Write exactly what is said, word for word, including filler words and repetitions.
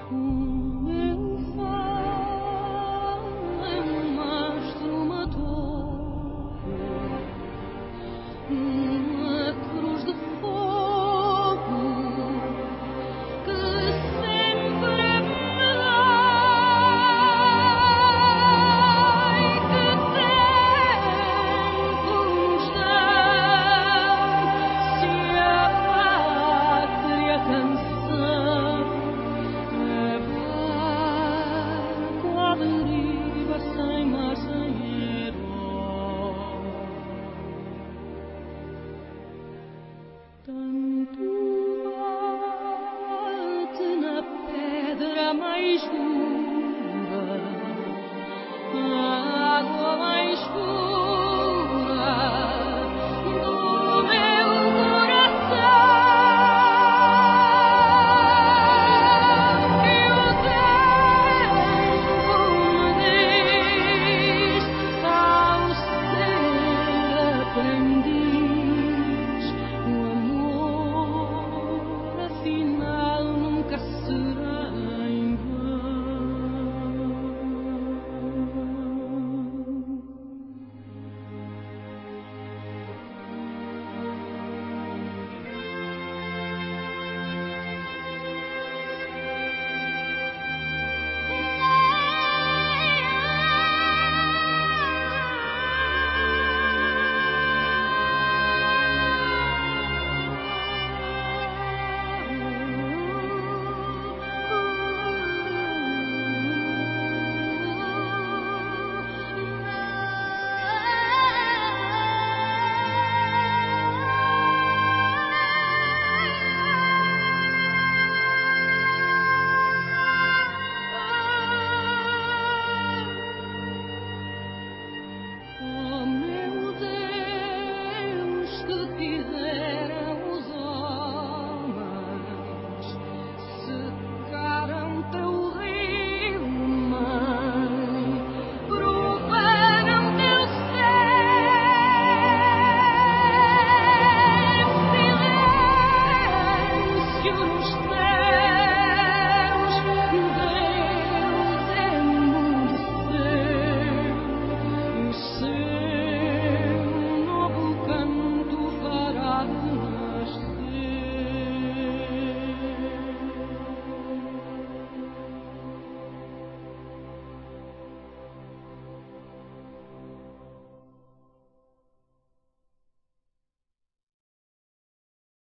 Como eu falo é um mastro, uma torre, uma cruz de fogo que sempre me dai. Que tempo nos dão se a pátria canção é barco à deriva, sem mar, sem herói. Tanto bate na pedra mais dura